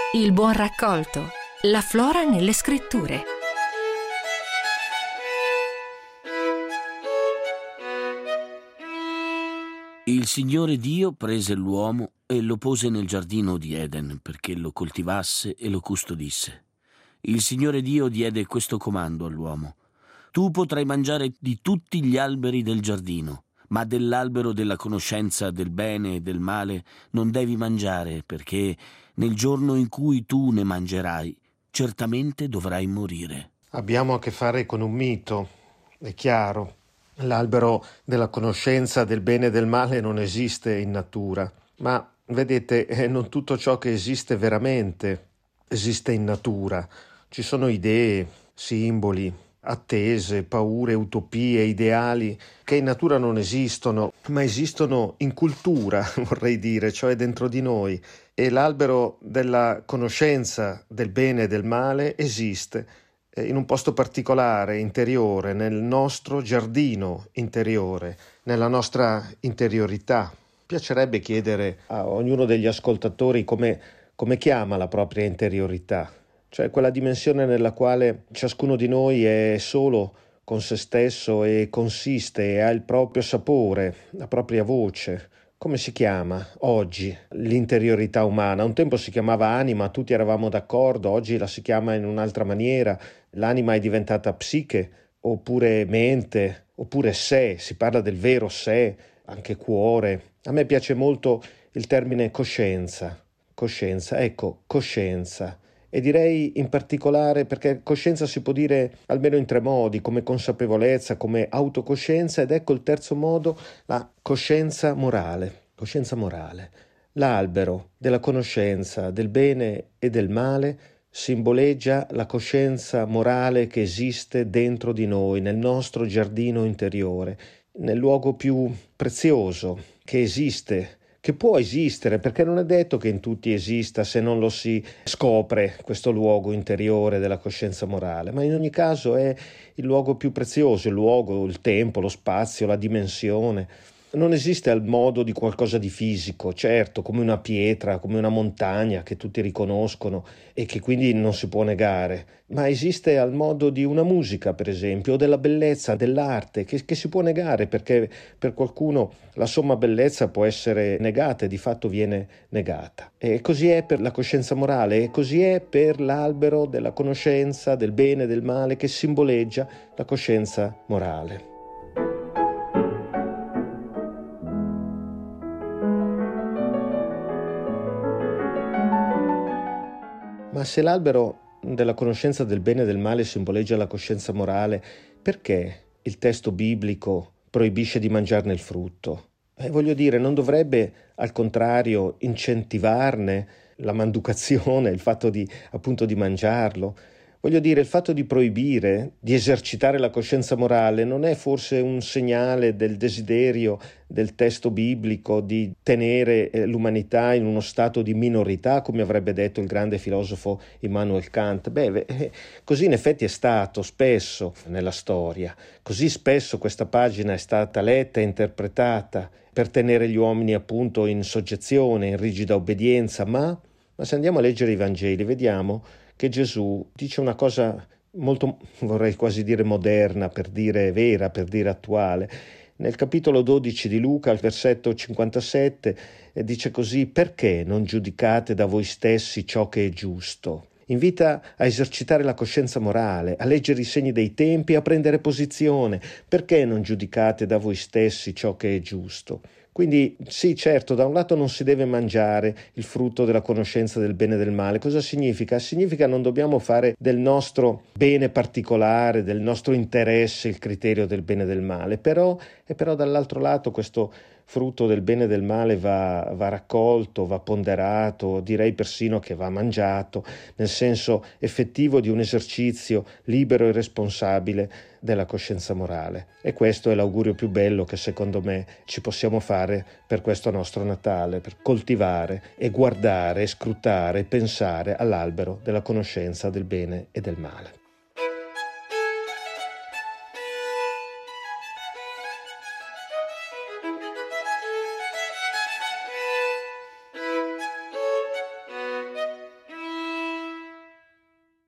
Il buon raccolto. La flora nelle scritture. Il Signore Dio prese l'uomo e lo pose nel giardino di Eden perché lo coltivasse e lo custodisse. Il Signore Dio diede questo comando all'uomo: tu potrai mangiare di tutti gli alberi del giardino, ma dell'albero della conoscenza del bene e del male non devi mangiare, perché nel giorno in cui tu ne mangerai, certamente dovrai morire. Abbiamo a che fare con un mito, è chiaro. L'albero della conoscenza del bene e del male non esiste in natura, ma vedete, non tutto ciò che esiste veramente esiste in natura. Ci sono idee, simboli, attese, paure, utopie, ideali che in natura non esistono, ma esistono in cultura, vorrei dire, cioè dentro di noi. E l'albero della conoscenza del bene e del male esiste in un posto particolare, interiore, nel nostro giardino interiore, nella nostra interiorità. Piacerebbe chiedere a ognuno degli ascoltatori come chiama la propria interiorità, cioè quella dimensione nella quale ciascuno di noi è solo con se stesso e consiste e ha il proprio sapore, la propria voce. Come si chiama oggi l'interiorità umana? Un tempo si chiamava anima, tutti eravamo d'accordo, oggi la si chiama in un'altra maniera. L'anima è diventata psiche, oppure mente, oppure sé, si parla del vero sé, anche cuore. A me piace molto il termine coscienza, ecco, coscienza. E direi in particolare, perché coscienza si può dire almeno in tre modi, come consapevolezza, come autocoscienza, ed ecco il terzo modo, la coscienza morale. Coscienza morale. L'albero della conoscenza del bene e del male simboleggia la coscienza morale che esiste dentro di noi, nel nostro giardino interiore, nel luogo più prezioso che esiste, che può esistere, perché non è detto che in tutti esista se non lo si scopre questo luogo interiore della coscienza morale, ma in ogni caso è il luogo più prezioso, il luogo, il tempo, lo spazio, la dimensione. Non esiste al modo di qualcosa di fisico, certo, come una pietra, come una montagna che tutti riconoscono e che quindi non si può negare, ma esiste al modo di una musica, per esempio, o della bellezza, dell'arte, che si può negare perché per qualcuno la somma bellezza può essere negata e di fatto viene negata. E così è per la coscienza morale e così è per l'albero della conoscenza del bene e del male che simboleggia la coscienza morale. Ma se l'albero della conoscenza del bene e del male simboleggia la coscienza morale, perché il testo biblico proibisce di mangiarne il frutto? Voglio dire, non dovrebbe al contrario incentivarne la manducazione, il fatto di appunto di mangiarlo? Voglio dire, il fatto di proibire, di esercitare la coscienza morale non è forse un segnale del desiderio del testo biblico di tenere l'umanità in uno stato di minorità, come avrebbe detto il grande filosofo Immanuel Kant? Così in effetti è stato spesso nella storia, così spesso questa pagina è stata letta e interpretata per tenere gli uomini appunto in soggezione, in rigida obbedienza, ma se andiamo a leggere i Vangeli vediamo che Gesù dice una cosa molto, vorrei quasi dire moderna, per dire vera, per dire attuale. Nel capitolo 12 di Luca, al versetto 57, dice così: perché non giudicate da voi stessi ciò che è giusto? Invita a esercitare la coscienza morale, a leggere i segni dei tempi e a prendere posizione. Perché non giudicate da voi stessi ciò che è giusto? Quindi sì, certo, da un lato non si deve mangiare il frutto della conoscenza del bene e del male. Cosa significa? Significa non dobbiamo fare del nostro bene particolare, del nostro interesse il criterio del bene e del male, però dall'altro lato questo frutto del bene e del male va raccolto, va ponderato, direi persino che va mangiato, nel senso effettivo di un esercizio libero e responsabile della coscienza morale. E questo è l'augurio più bello che secondo me ci possiamo fare per questo nostro Natale, per coltivare e guardare, e scrutare e pensare all'albero della conoscenza del bene e del male.